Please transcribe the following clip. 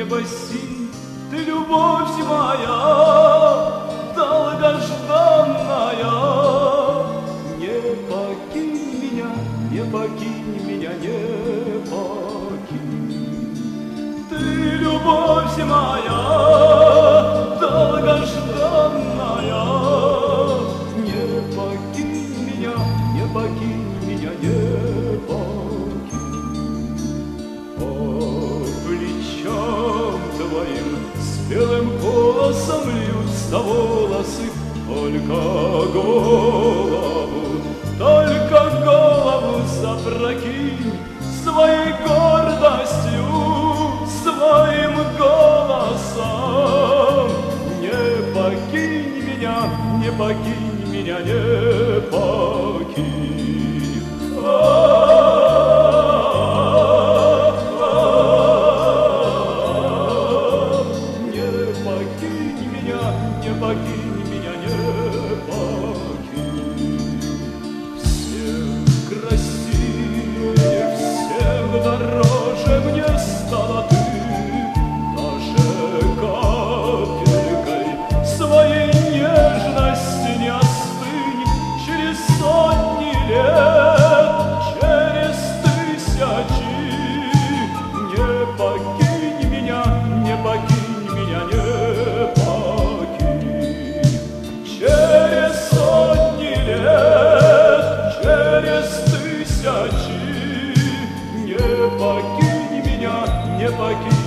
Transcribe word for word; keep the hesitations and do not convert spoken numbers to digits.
спаси, ты любовь моя, долгожданная. Не покинь меня, не покинь меня, не покинь. Ты любовь моя, долгожданная. Не покинь меня, не покинь меня, не покинь. По плечам твоим с белым голосом льются волосы, только голову, только голову запрокинь своей гордостью, своим голосом. Не покинь меня, не покинь меня, не покинь. Не покинь меня, не покинь меня, не покинь. Всем красивее, всем дороже мне стала ты, даже капелькой своей нежности не остынь. Через сотни лет, через тысячи, не покинь меня, не покинь меня, не покинь. Через сотни лет, через тысячи, не покинь меня, не покинь.